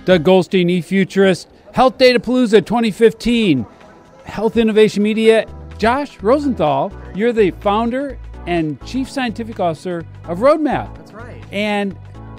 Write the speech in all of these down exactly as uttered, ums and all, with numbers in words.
Doug Goldstein, eFuturist, Health Data Palooza twenty fifteen, Health Innovation Media. Josh Rosenthal, you're the founder and chief scientific officer of Roadmap. That's right. And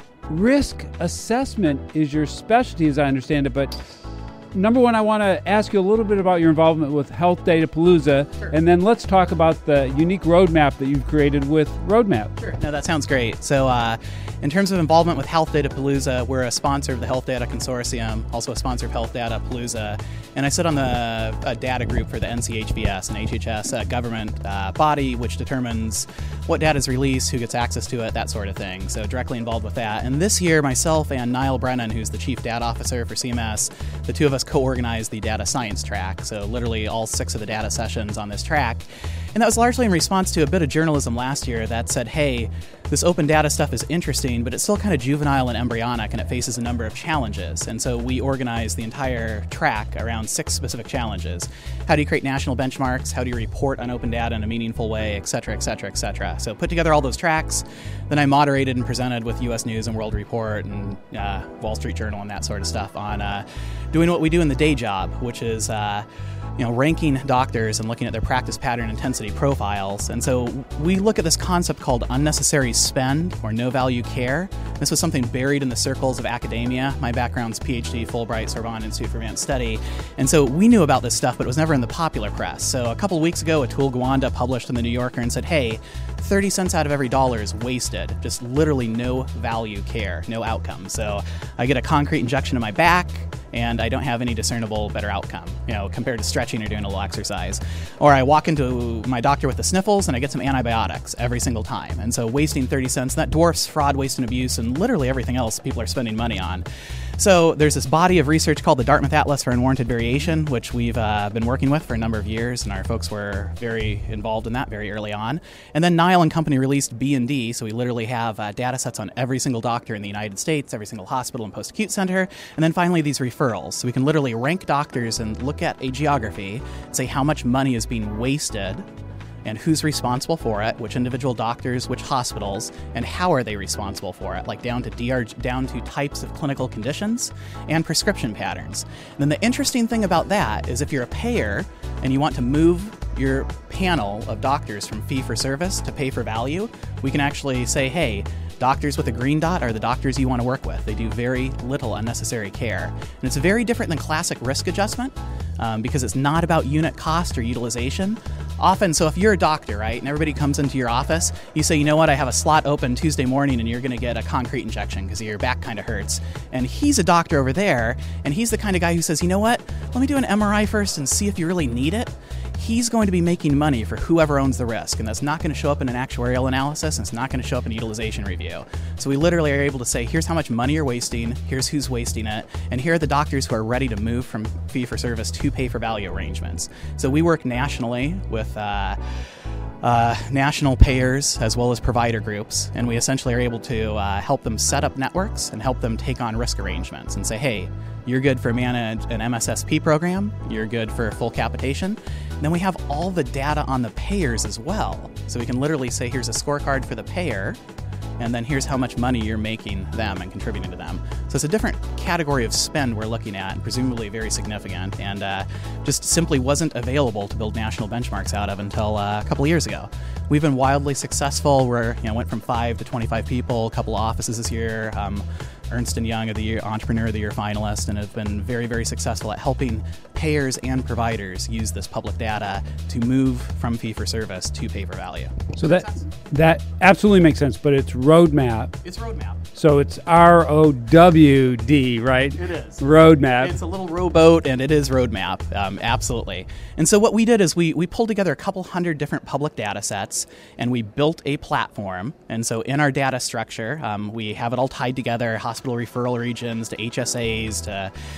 risk assessment is your specialty, as I understand it. But number one, I want to ask you a little bit about your involvement with Health Data Palooza, Sure. and then let's talk about the unique roadmap that you've created with Roadmap. Sure. No, that sounds great. So uh, in terms of involvement with Health Data Palooza, we're a sponsor of the Health Data Consortium, also a sponsor of Health Data Palooza, and I sit on the uh, data group for the N C H V S, an H H S uh, government uh, body which determines what data is released, who gets access to it, that sort of thing. So directly involved with that. And this year, myself and Niall Brennan, who's the chief data officer for C M S, the two of us co-organized the data science track. So literally all six of the data sessions on this track. And that was largely in response to a bit of journalism last year that said, hey, this open data stuff is interesting, but it's still kind of juvenile and embryonic, and it faces a number of challenges. And so we organized the entire track around six specific challenges. How do you create national benchmarks? How do you report on open data in a meaningful way, et cetera, et cetera, et cetera. So put together all those tracks. Then I moderated and presented with U S News and World Report and uh, Wall Street Journal and that sort of stuff on uh, doing what we do in the day job, which is uh, you know, ranking doctors and looking at their practice pattern intensity profiles. And so we look at this concept called unnecessary spend or no value care. This was something buried in the circles of academia. My background's PhD, Fulbright, Sorbonne Institute for Advanced Study. And so we knew about this stuff, but it was never in the popular press. So a couple of weeks ago, Atul Gawande published in the New Yorker and said, hey, thirty cents out of every dollar is wasted. Just literally no value care, no outcome. So I get a concrete injection in my back, and I don't have any discernible better outcome, you know, compared to stretching or doing a little exercise. Or I walk into my doctor with the sniffles and I get some antibiotics every single time. And so wasting thirty cents, that dwarfs fraud, waste, and abuse, and literally everything else people are spending money on. So there's this body of research called the Dartmouth Atlas for Unwarranted Variation, which we've uh, been working with for a number of years, and our folks were very involved in that very early on. And then Niall and company released B and D, so we literally have uh, data sets on every single doctor in the United States, every single hospital and post-acute center, and then finally these referrals. So we can literally rank doctors and look at a geography, say how much money is being wasted, and who's responsible for it, which individual doctors, which hospitals, and how are they responsible for it, like down to D R, down to types of clinical conditions and prescription patterns. And then the interesting thing about that is if you're a payer and you want to move your panel of doctors from fee-for-service to pay-for-value, we can actually say, hey, doctors with a green dot are the doctors you want to work with. They do very little unnecessary care. And it's very different than classic risk adjustment um, because it's not about unit cost or utilization. Often, so if you're a doctor, right, and everybody comes into your office, you say, you know what, I have a slot open Tuesday morning and you're going to get a concrete injection because your back kind of hurts. And he's a doctor over there, and he's the kind of guy who says, you know what, let me do an M R I first and see if you really need it. He's going to be making money for whoever owns the risk, and that's not going to show up in an actuarial analysis, and it's not going to show up in a utilization review. So we literally are able to say, here's how much money you're wasting, here's who's wasting it, and here are the doctors who are ready to move from fee-for-service to pay-for-value arrangements. So we work nationally with uh, uh, national payers as well as provider groups, and we essentially are able to uh, help them set up networks and help them take on risk arrangements and say, hey, you're good for manage an M S S P program, you're good for full capitation. And then we have all the data on the payers as well. So we can literally say, here's a scorecard for the payer, and then here's how much money you're making them and contributing to them. So it's a different category of spend we're looking at, and presumably very significant, and uh, just simply wasn't available to build national benchmarks out of until uh, a couple of years ago. We've been wildly successful. We're, you know, went from five to twenty-five people, a couple of offices this year. Um, Ernst and Young of the Year, Entrepreneur of the Year finalist, and have been very, very successful at helping payers and providers use this public data to move from fee-for-service to pay-for-value. So that that absolutely makes sense, but it's Roadmap. It's Roadmap. So it's R O W D, right? It is. Roadmap. It's a little rowboat, and it is Roadmap, um, absolutely. And so what we did is we, we pulled together a couple hundred different public data sets, and we built a platform. And so in our data structure, um, we have it all tied together, hospital referral regions to H S As to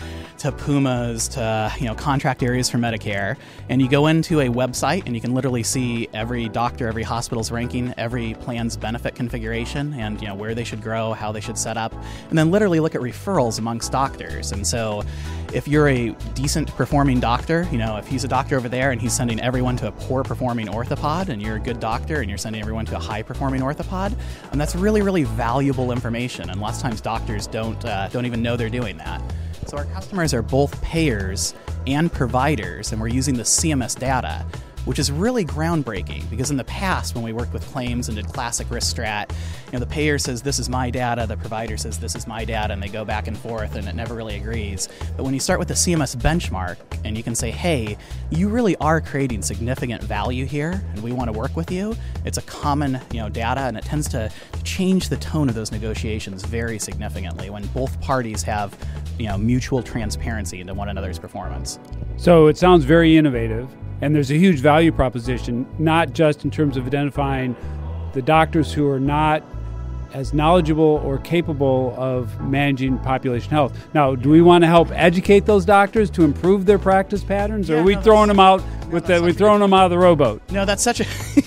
to Pumas to, you know, contract areas for Medicare. And you go into a website and you can literally see every doctor, every hospital's ranking, every plan's benefit configuration, and, you know, where they should grow, how they should set up, and then literally look at referrals amongst doctors. And so if you're a decent performing doctor, you know, if he's a doctor over there and he's sending everyone to a poor performing orthopod, and you're a good doctor and you're sending everyone to a high performing orthopod, and that's really, really valuable information. And lots of times doctors don't uh, don't even know they're doing that. So our customers are both payers and providers, and we're using the C M S data, which is really groundbreaking, because in the past when we worked with claims and did classic risk strat, you know, the payer says this is my data, the provider says this is my data, and they go back and forth and it never really agrees. But when you start with the C M S benchmark and you can say, hey, you really are creating significant value here and we want to work with you, it's a common, you know, data, and it tends to change the tone of those negotiations very significantly when both parties have, you know, mutual transparency into one another's performance. So it sounds very innovative. And there's a huge value proposition, not just in terms of identifying the doctors who are not as knowledgeable or capable of managing population health. Now, do we want to help educate those doctors to improve their practice patterns, or yeah, are we no, throwing them out no, with the, we're throwing good. them out of the rowboat? No, that's such a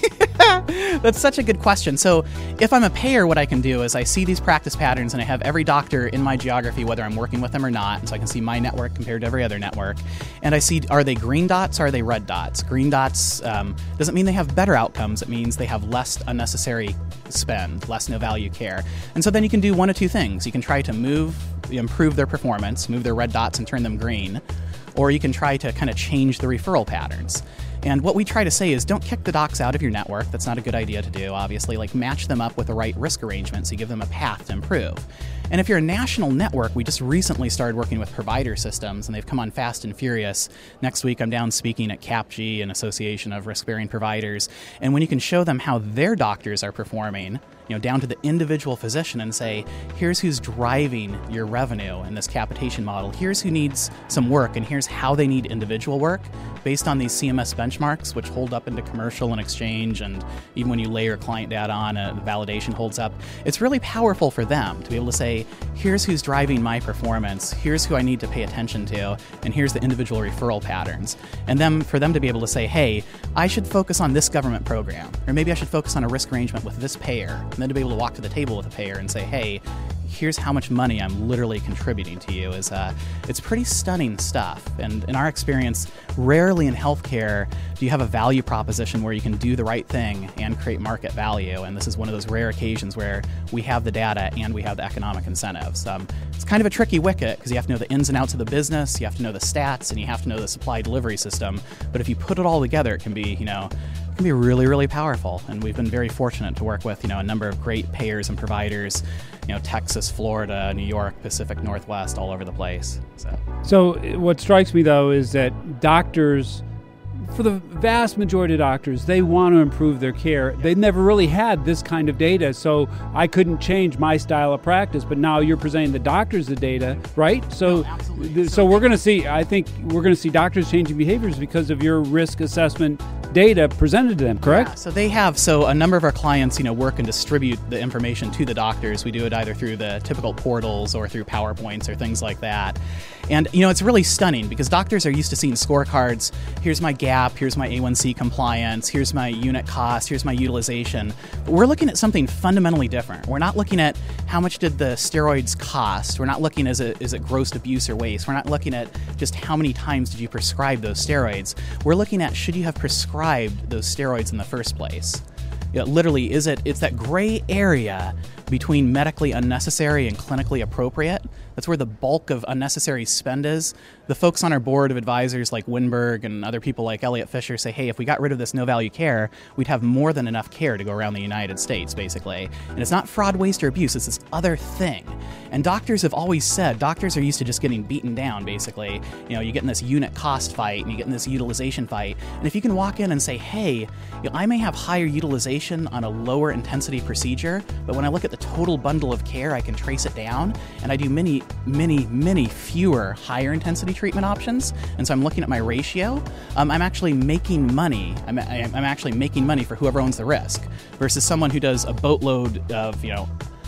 that's such a good question. So if I'm a payer, what I can do is I see these practice patterns and I have every doctor in my geography, whether I'm working with them or not, so I can see my network compared to every other network. And I see, are they green dots or are they red dots? Green dots um, doesn't mean they have better outcomes. It means they have less unnecessary spend, less no value care. And so then you can do one of two things. You can try to move, improve their performance, move their red dots and turn them green, or you can try to kind of change the referral patterns. And what we try to say is don't kick the docs out of your network. That's not a good idea to do, obviously. Like, match them up with the right risk arrangement so you give them a path to improve. And if you're a national network, we just recently started working with provider systems, and they've come on fast and furious. Next week, I'm down speaking at CAPG, an association of risk-bearing providers. And when you can show them how their doctors are performing, you know, down to the individual physician, and say, here's who's driving your revenue in this capitation model, here's who needs some work, and here's how they need individual work based on these C M S benchmarks, which hold up into commercial and exchange, and even when you layer client data on, uh, the validation holds up. It's really powerful for them to be able to say, here's who's driving my performance, here's who I need to pay attention to, and here's the individual referral patterns. And then for them to be able to say, hey, I should focus on this government program, or maybe I should focus on a risk arrangement with this payer. And then to be able to walk to the table with a payer and say, hey, here's how much money I'm literally contributing to you, is uh, it's pretty stunning stuff. And in our experience, rarely in healthcare do you have a value proposition where you can do the right thing and create market value. And this is one of those rare occasions where we have the data and we have the economic incentives. Um, it's kind of a tricky wicket because you have to know the ins and outs of the business, you have to know the stats, and you have to know the supply delivery system. But if you put it all together, it can be, you know, can be really, really powerful. And we've been very fortunate to work with, you know, a number of great payers and providers, you know, Texas, Florida, New York, Pacific Northwest, all over the place. So, so what strikes me, though, is that doctors, for the vast majority of doctors, they want to improve their care. Yep. They've never really had this kind of data, so I couldn't change my style of practice, but now you're presenting the doctors the data, right? So, no, th- so we're going to see, I think we're going to see doctors changing behaviors because of your risk assessment data presented to them, correct? Yeah, so they have, so a number of our clients, you know, work and distribute the information to the doctors. We do it either through the typical portals or through PowerPoints or things like that. And, you know, it's really stunning because doctors are used to seeing scorecards. Here's my gap, here's my A one C compliance, here's my unit cost, here's my utilization. But we're looking at something fundamentally different. We're not looking at how much did the steroids cost. We're not looking as a, is it gross abuse or waste. We're not looking at just how many times did you prescribe those steroids. We're looking at, should you have prescribed those steroids in the first place? You know, literally, is it, it's that gray area between medically unnecessary and clinically appropriate. That's where the bulk of unnecessary spend is. The folks on our board of advisors like Winberg and other people like Elliot Fisher say, hey, if we got rid of this no-value care, we'd have more than enough care to go around the United States, basically. And it's not fraud, waste, or abuse. It's this other thing. And doctors have always said, doctors are used to just getting beaten down, basically. You know, you get in this unit cost fight and you get in this utilization fight. And if you can walk in and say, hey, you know, I may have higher utilization on a lower intensity procedure, but when I look at the total bundle of care, I can trace it down, and I do many, many, many fewer higher intensity treatment options. And so I'm looking at my ratio. Um, I'm actually making money. I'm, I'm actually making money for whoever owns the risk versus someone who does a boatload of, you know,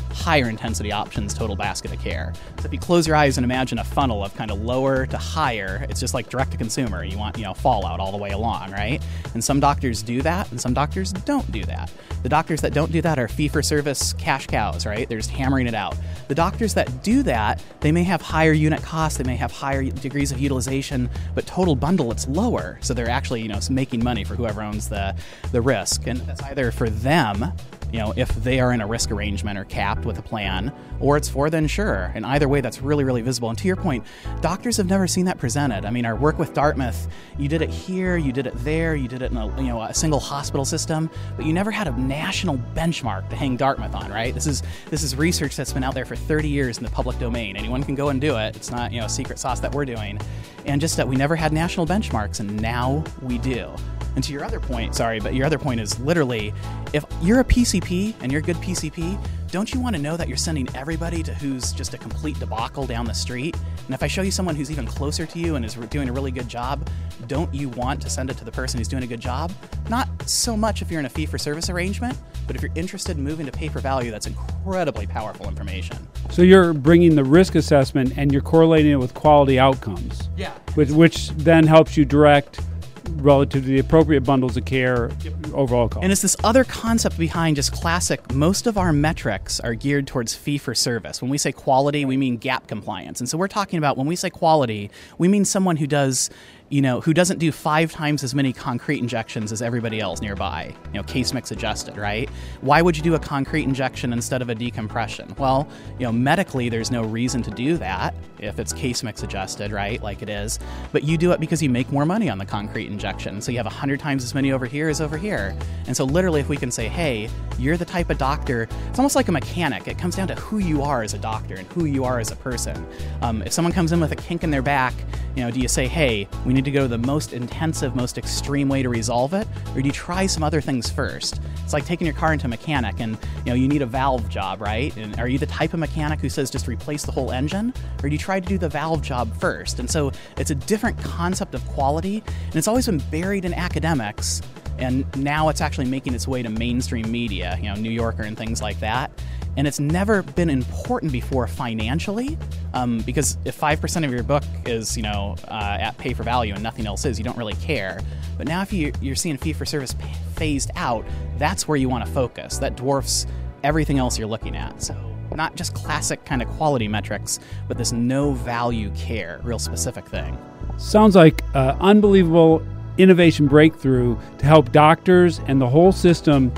higher intensity options total basket of care. So if you close your eyes and imagine a funnel of kind of lower to higher, it's just like direct to consumer. You want, you know, fallout all the way along, right? And some doctors do that, and some doctors don't do that. The doctors that don't do that are fee-for-service cash cows, right? They're just hammering it out. The doctors that do that, they may have higher unit costs, they may have higher degrees of utilization, but total bundle, it's lower. So they're actually, you know, making money for whoever owns the, the risk. And that's either for them, you know, if they are in a risk arrangement or capped with a plan, or it's for the insurer. And either way, that's really, really visible. And to your point, doctors have never seen that presented. I mean, our work with Dartmouth, you did it here, you did it there, you did it in a, you know, a single hospital system, but you never had a national benchmark to hang Dartmouth on, right? This is this is research that's been out there for thirty years in the public domain. Anyone can go and do it. It's not, you know, a secret sauce that we're doing. And just that we never had national benchmarks, and now we do. And to your other point, sorry, but your other point is literally, if you're a P C P and you're a good P C P, don't you want to know that you're sending everybody to who's just a complete debacle down the street? And if I show you someone who's even closer to you and is doing a really good job, don't you want to send it to the person who's doing a good job? Not so much if you're in a fee-for-service arrangement, but if you're interested in moving to pay-per-value, that's incredibly powerful information. So you're bringing the risk assessment and you're correlating it with quality outcomes. Yeah. Which, which then helps you direct relative to the appropriate bundles of care, yep. Overall cost. And it's this other concept behind just classic. Most of our metrics are geared towards fee-for-service. When we say quality, we mean gap compliance. And so we're talking about, when we say quality, we mean someone who does, you know, who doesn't do five times as many concrete injections as everybody else nearby, you know, case mix adjusted, right? Why would you do a concrete injection instead of a decompression? Well, you know, medically, there's no reason to do that if it's case mix adjusted, right, like it is. But you do it because you make more money on the concrete injection. So you have one hundred times as many over here as over here. And so literally, if we can say, hey, you're the type of doctor, it's almost like a mechanic. It comes down to who you are as a doctor and who you are as a person. Um, if someone comes in with a kink in their back, you know, do you say, hey, we need to go to the most intensive, most extreme way to resolve it? Or do you try some other things first? It's like taking your car into a mechanic and, you know, you need a valve job, right? And are you the type of mechanic who says just replace the whole engine? Or do you try to do the valve job first? And so it's a different concept of quality, and it's always been buried in academics, and now it's actually making its way to mainstream media, you know, New Yorker and things like that. And it's never been important before financially, um, because if five percent of your book is, you know, uh, at pay for value and nothing else is, you don't really care. But now if you, you're seeing fee for service phased out, that's where you want to focus. That dwarfs everything else you're looking at. So not just classic kind of quality metrics, but this no value care, real specific thing. Sounds like uh, unbelievable innovation breakthrough to help doctors and the whole system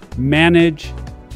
manage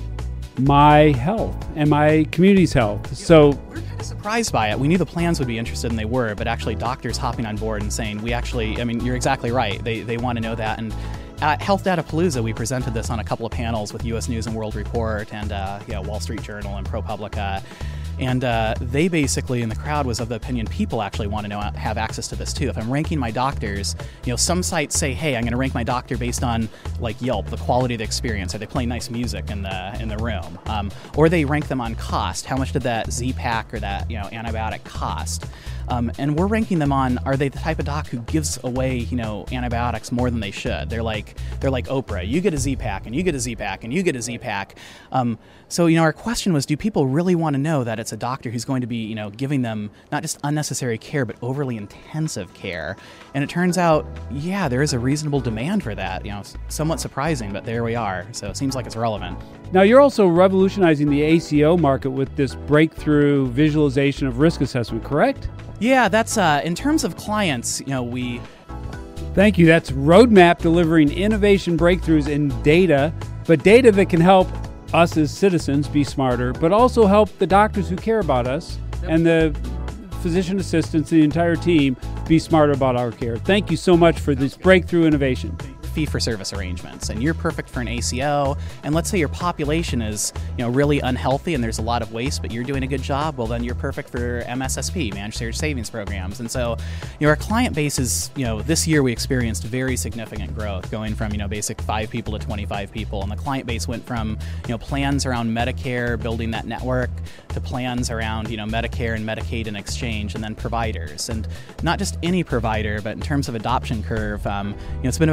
my health and my community's health. So we're kind of surprised by it. We knew the plans would be interested, and they were, but actually doctors hopping on board and saying, we actually, I mean, you're exactly right. They they want to know that. And at Health Data Palooza, we presented this on a couple of panels with U S News and World Report and uh, yeah, Wall Street Journal and ProPublica. And uh, they basically, in the crowd, was of the opinion people actually want to know, have access to this too. If I'm ranking my doctors, you know, some sites say, hey, I'm going to rank my doctor based on like Yelp, the quality of the experience. Are they playing nice music in the in the room? Um, or they rank them on cost. How much did that Z-Pak or that, you know, antibiotic cost? Um, and we're ranking them on, are they the type of doc who gives away, you know, antibiotics more than they should? They're like they're like Oprah. You get a Z-Pak, and you get a Z-Pak, and you get a Z-Pak. Um, so, you know, our question was, do people really want to know that it's a doctor who's going to be, you know, giving them not just unnecessary care, but overly intensive care? And it turns out, yeah, there is a reasonable demand for that. You know, somewhat surprising, but there we are. So it seems like it's relevant. Now, you're also revolutionizing the A C O market with this breakthrough visualization of risk assessment, correct? Yeah, that's uh, in terms of clients, you know, we... Thank you. That's Roadmap delivering innovation breakthroughs in data, but data that can help us as citizens be smarter, but also help the doctors who care about us and the physician assistants, the entire team, be smarter about our care. Thank you so much for this breakthrough innovation. Fee-for-service arrangements, and you're perfect for an A C O, and let's say your population is, you know, really unhealthy and there's a lot of waste, but you're doing a good job, well then you're perfect for M S S P, Managed Shared Savings Programs. And so, you know, our client base is, you know, this year we experienced very significant growth, going from, you know, basic five people to twenty-five people, and the client base went from, you know, plans around Medicare, building that network, to plans around, you know, Medicare and Medicaid and exchange, and then providers. And not just any provider, but in terms of adoption curve, um, you know, it's been about a third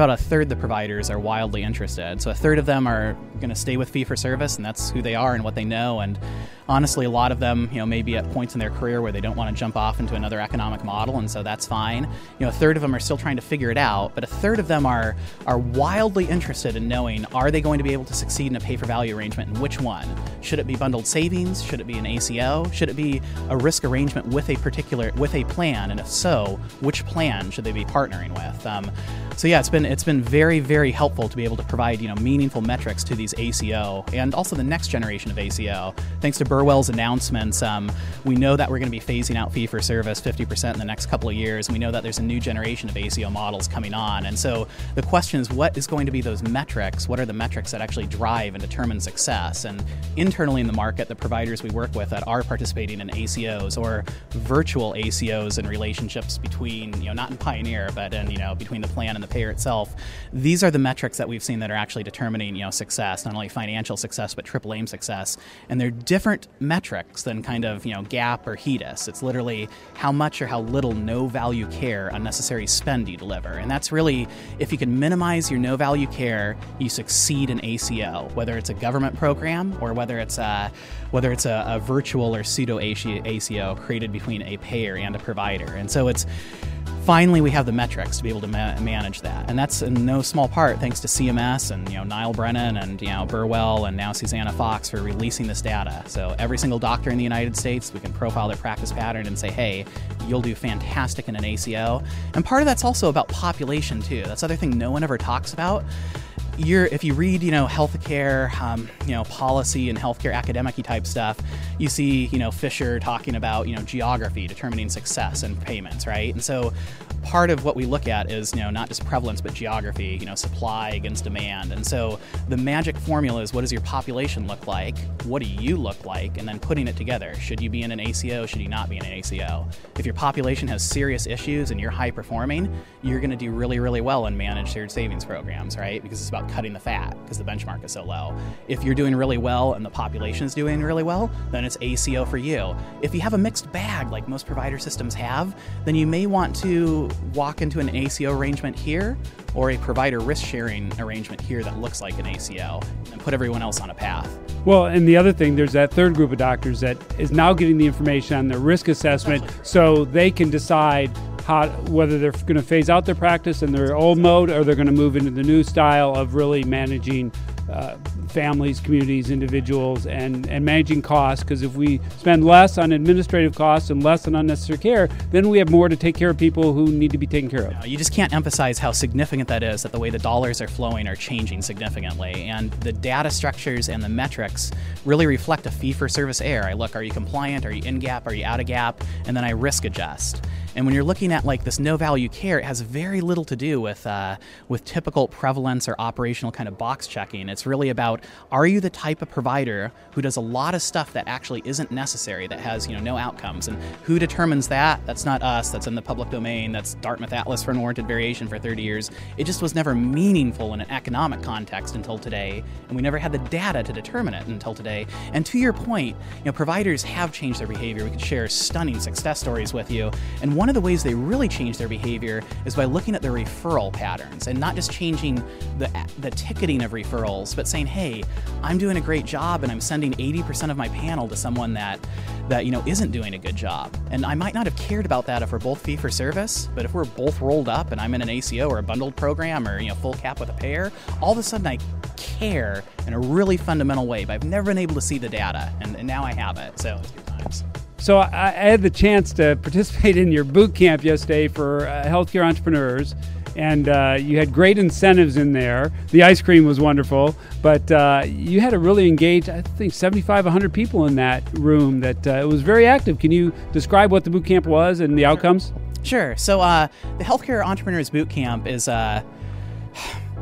third the providers are wildly interested. So a third of them are going to stay with fee-for-service, and that's who they are and what they know. And honestly, a lot of them, you know, may be at points in their career where they don't want to jump off into another economic model, and so that's fine. You know, a third of them are still trying to figure it out, but a third of them are are wildly interested in knowing, are they going to be able to succeed in a pay-for-value arrangement, and which one? Should it be bundled savings? Should it be an A C O? Should it be a risk arrangement with a particular with a plan? And if so, which plan should they be partnering with? Um, so yeah, it's been it's been very very helpful to be able to provide you know meaningful metrics to these A C O and also the next generation of A C O. Thanks to Burwell's announcements, um, we know that we're going to be phasing out fee for service fifty percent in the next couple of years, and we know that there's a new generation of A C O models coming on. And so the question is, what is going to be those metrics? What are the metrics that actually drive and determine success? And internally in the market, the providers we work with that are participating in A C Os or virtual A C Os and relationships between, you know, not in Pioneer, but in, you know, between the plan and the payer itself, these are the metrics that we've seen that are actually determining, you know, success, not only financial success, but triple aim success. And they're different metrics than kind of, you know, GAP or HEDIS. It's literally how much or how little no value care, unnecessary spend you deliver. And that's really, if you can minimize your no value care, you succeed in A C O, whether it's a government program or whether it's a, whether it's a, a virtual or pseudo A C O created between a payer and a provider. And so it's, finally, we have the metrics to be able to ma- manage that, and that's in no small part thanks to C M S and you know Niall Brennan and you know Burwell and now Susanna Fox for releasing this data. So every single doctor in the United States, we can profile their practice pattern and say, hey, you'll do fantastic in an A C O. And part of that's also about population too. That's the other thing no one ever talks about. You're, if you read, you know, healthcare, um, you know, policy and healthcare academic-y type stuff, you see, you know, Fisher talking about, you know, geography determining success and payments, right? And so part of what we look at is, you know, not just prevalence, but geography, you know, supply against demand. And so the magic formula is, what does your population look like? What do you look like? And then putting it together. Should you be in an A C O? Should you not be in an A C O? If your population has serious issues and you're high performing, you're going to do really, really well in managed shared savings programs, right? Because it's about cutting the fat because the benchmark is so low. If you're doing really well and the population is doing really well, then it's A C O for you. If you have a mixed bag like most provider systems have, then you may want to walk into an A C O arrangement here or a provider risk-sharing arrangement here that looks like an A C O and put everyone else on a path. Well, and the other thing, there's that third group of doctors that is now getting the information on their risk assessment so they can decide how, whether they're going to phase out their practice in their old mode or they're going to move into the new style of really managing uh, families, communities, individuals, and, and managing costs. Because if we spend less on administrative costs and less on unnecessary care, then we have more to take care of people who need to be taken care of. No, you just can't emphasize how significant that is, that the way the dollars are flowing are changing significantly. And the data structures and the metrics really reflect a fee-for-service error. I look, are you compliant? Are you in gap? Are you out of gap? And then I risk adjust. And when you're looking at like this no value care, it has very little to do with uh, with typical prevalence or operational kind of box checking. It's really about, are you the type of provider who does a lot of stuff that actually isn't necessary, that has you know no outcomes? And who determines that? That's not us. That's in the public domain. That's Dartmouth Atlas for Unwarranted Variation for thirty years. It just was never meaningful in an economic context until today, and we never had the data to determine it until today. And to your point, you know, providers have changed their behavior. We could share stunning success stories with you, and one One of the ways they really change their behavior is by looking at their referral patterns and not just changing the the ticketing of referrals, but saying, hey, I'm doing a great job and I'm sending eighty percent of my panel to someone that that you know isn't doing a good job. And I might not have cared about that if we're both fee for service, but if we're both rolled up and I'm in an A C O or a bundled program or you know full cap with a payer, all of a sudden I care in a really fundamental way, but I've never been able to see the data, and, and now I have it. So it's good times. So I, I had the chance to participate in your boot camp yesterday for uh, healthcare entrepreneurs, and uh, you had great incentives in there. The ice cream was wonderful, but uh, you had to really engage, I think, seventy-five, one hundred people in that room. That uh, it was very active. Can you describe what the boot camp was and the outcomes? Sure. So uh, the Healthcare Entrepreneurs Boot Camp is... Uh,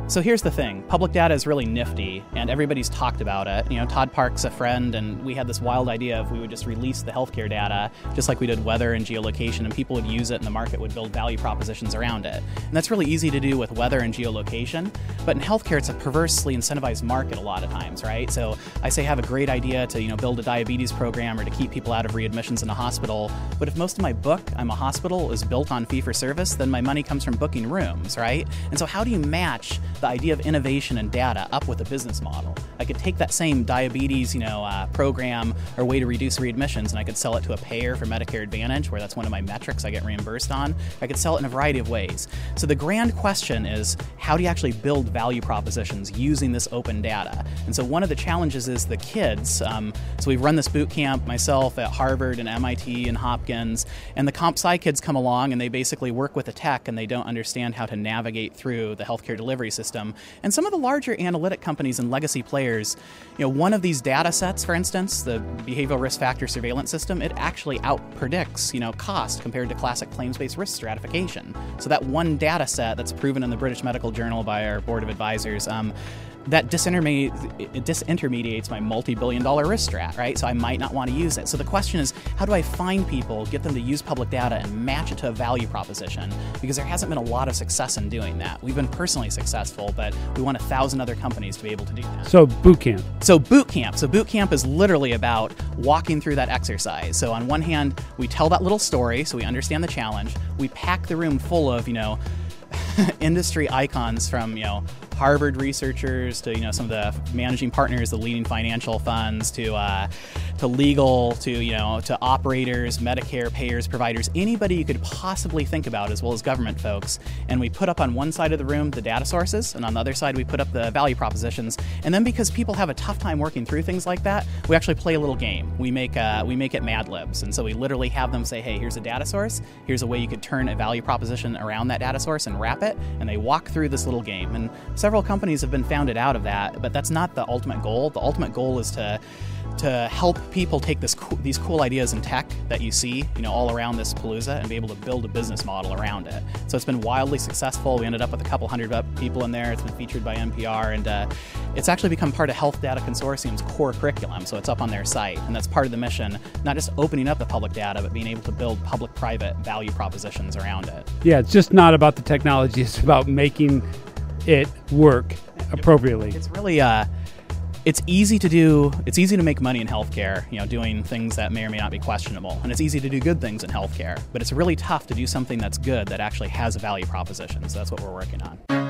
So here's the thing. Public data is really nifty, and everybody's talked about it. You know, Todd Park's a friend, and we had this wild idea of we would just release the healthcare data, just like we did weather and geolocation, and people would use it, and the market would build value propositions around it. And that's really easy to do with weather and geolocation, but in healthcare, it's a perversely incentivized market a lot of times, right? So I say have a great idea to, you know, build a diabetes program or to keep people out of readmissions in a hospital, but if most of my book, I'm a hospital, is built on fee-for-service, then my money comes from booking rooms, right? And so how do you match the idea of innovation and data up with a business model? I could take that same diabetes, you know, uh, program or way to reduce readmissions, and I could sell it to a payer for Medicare Advantage, where that's one of my metrics I get reimbursed on. I could sell it in a variety of ways. So the grand question is, how do you actually build value propositions using this open data? And so one of the challenges is the kids. Um, so we've run this boot camp myself at Harvard and M I T and Hopkins, and the comp sci kids come along and they basically work with the tech and they don't understand how to navigate through the healthcare delivery system. And some of the larger analytic companies and legacy players, you know, one of these data sets, for instance, the behavioral risk factor surveillance system, it actually outpredicts, you know, cost compared to classic claims-based risk stratification. So that one data set that's proven in the British Medical Journal by our board of advisors, um, that disintermediates, it disintermediates my multi-billion dollar risk strat, right? So I might not want to use it. So the question is, how do I find people, get them to use public data and match it to a value proposition? Because there hasn't been a lot of success in doing that. We've been personally successful, but we want a thousand other companies to be able to do that. So boot camp. So boot camp. So boot camp is literally about walking through that exercise. So on one hand, we tell that little story so we understand the challenge. We pack the room full of, you know, industry icons from, you know, Harvard researchers to, you know, some of the managing partners, the leading financial funds, to uh, to legal, to, you know, to operators, Medicare payers, providers, anybody you could possibly think about, as well as government folks. And we put up on one side of the room the data sources, and on the other side we put up the value propositions. And then because people have a tough time working through things like that, we actually play a little game. We make uh, we make it Mad Libs, and so we literally have them say, hey, here's a data source, here's a way you could turn a value proposition around that data source and wrap it, and they walk through this little game. And several companies have been founded out of that, but that's not the ultimate goal. The ultimate goal is to to help people take this co- these cool ideas in tech that you see, you know, all around this Palooza and be able to build a business model around it. So it's been wildly successful. We ended up with a couple hundred people in there. It's been featured by N P R, and uh, it's actually become part of Health Data Consortium's core curriculum. So it's up on their site, and that's part of the mission, not just opening up the public data, but being able to build public-private value propositions around it. Yeah, it's just not about the technology. It's about making it work appropriately. It's really... Uh, It's easy to do, it's easy to make money in healthcare, you know, doing things that may or may not be questionable. And it's easy to do good things in healthcare. But it's really tough to do something that's good that actually has a value proposition. So that's what we're working on.